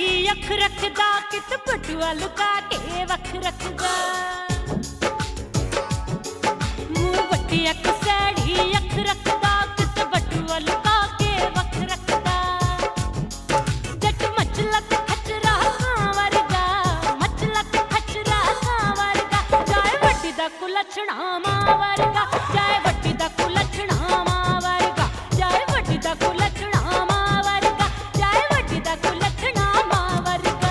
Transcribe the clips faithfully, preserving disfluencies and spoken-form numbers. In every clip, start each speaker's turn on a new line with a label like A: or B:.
A: सैड़ी अख रखदा कित बटुआ लुका के वख रखदा मुंह वटी अख सैड़ी अख रखदा कित बटुआ लुका के वख रखदा जट मचला ते खचरा खां वर्गा मचला ते खचरा खां वर्गा जाए वटी दा कुलछणा मां वर्गा जाए वटी दा कुलछणा मां वर्गा जाए वटी दा कुलछणा मां वर्गा जाए वटी दा कुलछणा मां वर्गा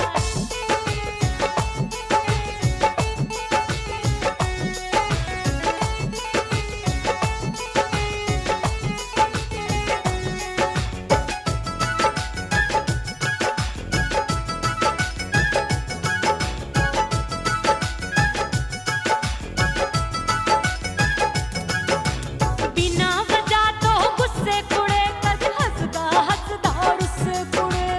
A: बिना वजह तो गुस्से कुड़े कद हसदा हसदा रुस्से कुड़े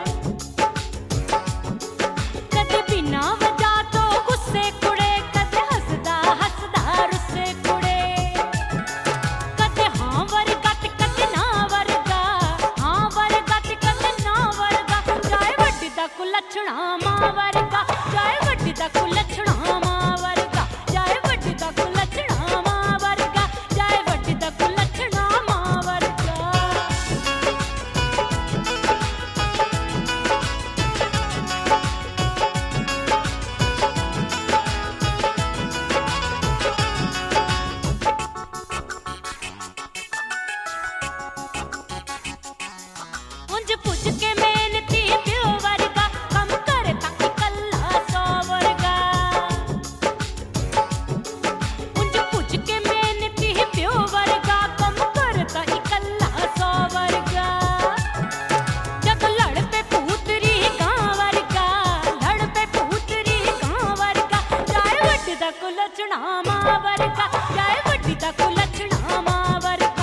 A: कद बिना वजह तो गुस्से कुड़े कद हसदा हसदा रुस्से कुड़े कद हां वर्गा ते कद ना वर्गा हां वर्गा ते कद ना वर्गा जाए वड्डी दा कुलछणा मां वर्गा जाए वड्डी दा कुलछणा मां वर्गा जाए वड्डी दा कुलछणा मां वर्गा जाए वड्डी दा कुलछणा मां वर्गा उंज पुज के मेहनती प्यो वर्गा कम करे तां इकल्ला सौ वर्गा उंज पुज के मेहनती प्यो वर्गा कम करे तां इकल्ला सौ वर्गा जग लड़ पे पूतरी गां वर्गा लड़ पे पूतरी गां वर्गा जाए वड्डी दा कुलछणा मां वर्गा जाए वड्डी दा कुलछणा मां वर्गा